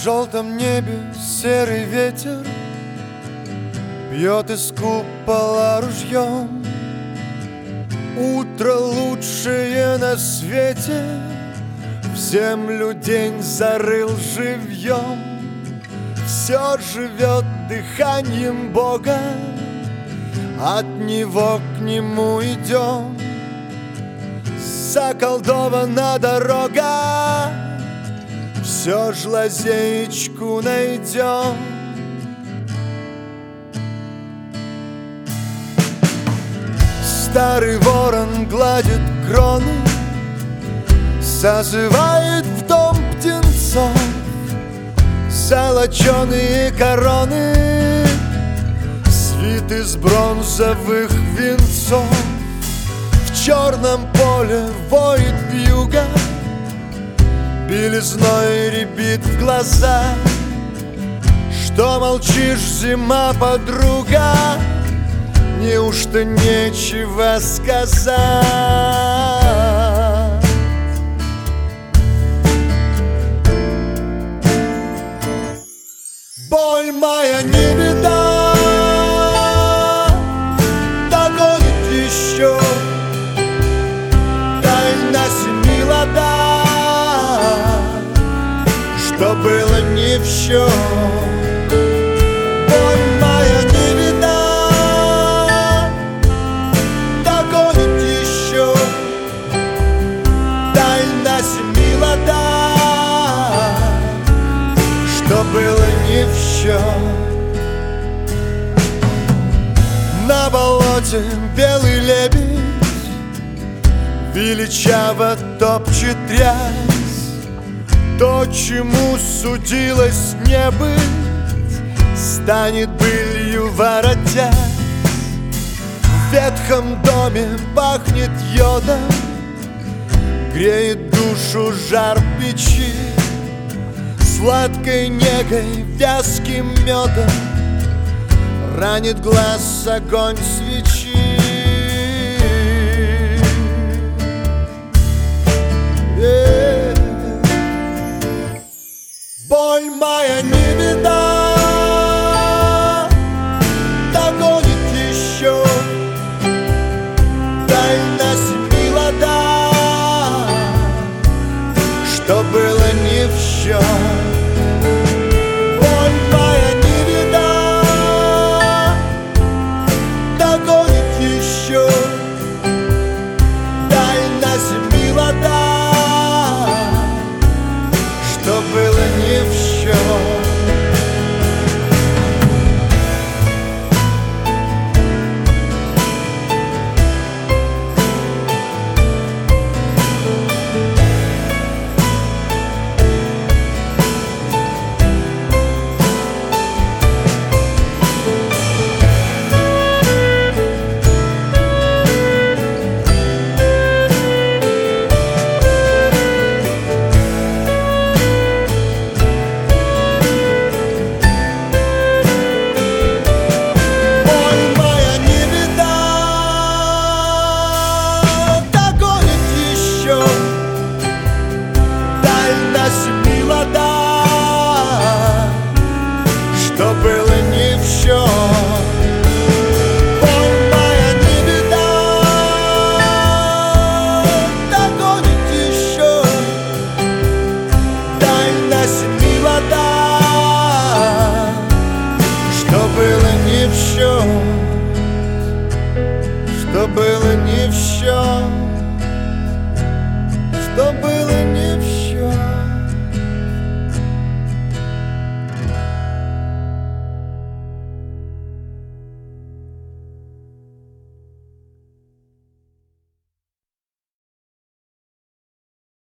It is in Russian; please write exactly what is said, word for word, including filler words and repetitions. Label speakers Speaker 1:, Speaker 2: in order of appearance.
Speaker 1: желтом небе серый ветер бьет из купола ружьем. Утро лучшее на свете, в землю день зарыл живьем. Все живет дыханием Бога, от Него к Нему идем. Заколдована дорога, все ж лазеечку найдем. Старый ворон гладит кроны, созывает в дом птенцов. Золоченые короны, свит из бронзовых венцов. В черном поле воет вьюга, белизной рябит в глаза. Что молчишь, зима, подруга? Неужто нечего сказать? Боль моя не беда, догонит еще. Дай на семи ладах, что было не в счет. Боль моя не беда, догонит еще. Дай на семи ладах, что было не в счет. На болоте белый лебедь величаво топчет рясь. То, чему судилось не быть, станет былью воротясь. В ветхом доме пахнет йодом, греет душу жар печи. Сладкой негой, вязким медом ранит глаз огонь свечи. Yeah. Боль моя не беда, догонит еще. Дай на семи ладах, что было не в счет. Что было не в счет. Что было не в счет. Боль моя не беда, догонит еще. Дай на семи ладах, что было не в счет. Что было не в счет.